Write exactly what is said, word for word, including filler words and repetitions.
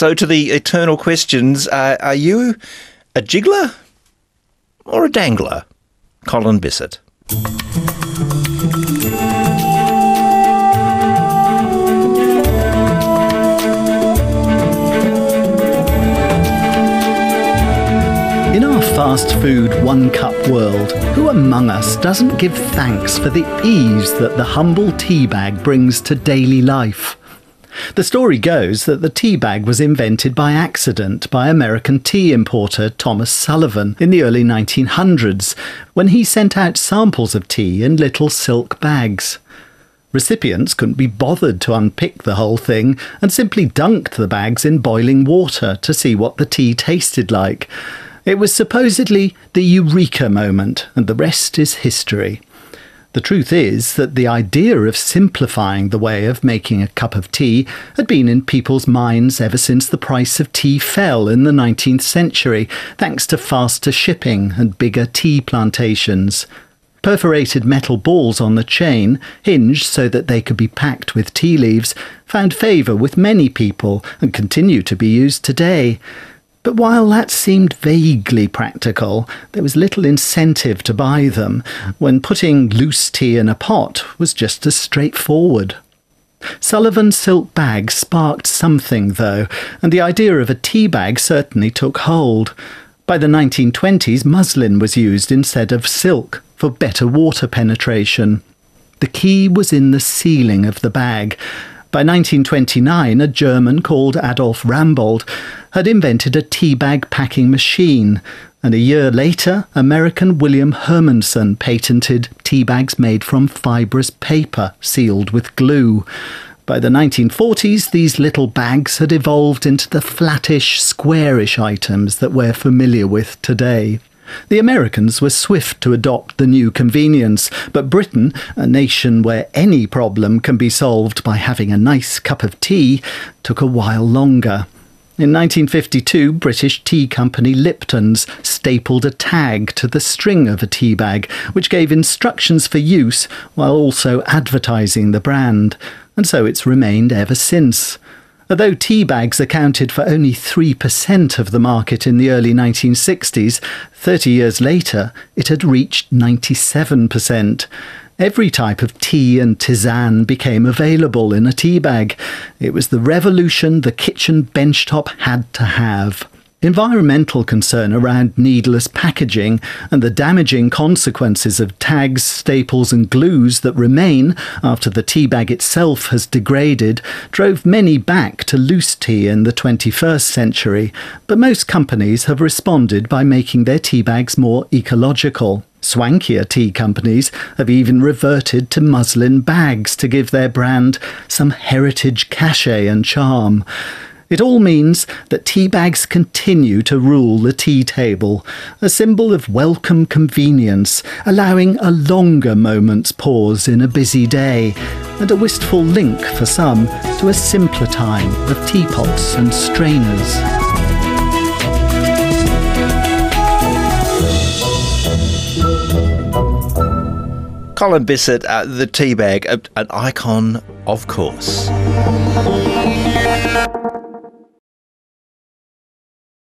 So to the eternal questions, uh, are you a jiggler or a dangler? Colin Bisset. In our fast food one-cup world, who among us doesn't give thanks for the ease that the humble tea bag brings to daily life? The story goes that the tea bag was invented by accident by American tea importer Thomas Sullivan in the early nineteen hundreds, when he sent out samples of tea in little silk bags. Recipients couldn't be bothered to unpick the whole thing and simply dunked the bags in boiling water to see what the tea tasted like. It was supposedly the eureka moment, and the rest is history. The truth is that the idea of simplifying the way of making a cup of tea had been in people's minds ever since the price of tea fell in the nineteenth century, thanks to faster shipping and bigger tea plantations. Perforated metal balls on the chain, hinged so that they could be packed with tea leaves, found favour with many people and continue to be used today. But while that seemed vaguely practical, there was little incentive to buy them, when putting loose tea in a pot was just as straightforward. Sullivan's silk bag sparked something, though, and the idea of a tea bag certainly took hold. By the nineteen twenties, muslin was used instead of silk for better water penetration. The key was in the sealing of the bag. By nineteen twenty-nine, a German called Adolf Rambold had invented a tea bag packing machine, and a year later, American William Hermanson patented tea bags made from fibrous paper sealed with glue. By the nineteen forties, these little bags had evolved into the flattish, squarish items that we're familiar with today. The Americans were swift to adopt the new convenience, but Britain, a nation where any problem can be solved by having a nice cup of tea, took a while longer. In nineteen fifty-two, British tea company Lipton's stapled a tag to the string of a tea bag, which gave instructions for use while also advertising the brand, and so it's remained ever since. Although tea bags accounted for only three percent of the market in the early nineteen sixties, thirty years later it had reached ninety-seven percent. Every type of tea and tisane became available in a tea bag. It was the revolution the kitchen benchtop had to have. Environmental concern around needless packaging and the damaging consequences of tags, staples and glues that remain after the tea bag itself has degraded drove many back to loose tea in the twenty-first century, but most companies have responded by making their tea bags more ecological. Swankier tea companies have even reverted to muslin bags to give their brand some heritage cachet and charm. It all means that tea bags continue to rule the tea table, a symbol of welcome convenience, allowing a longer moment's pause in a busy day, and a wistful link for some to a simpler time of teapots and strainers. Colin Bisset, uh, the tea bag, uh, an icon, of course.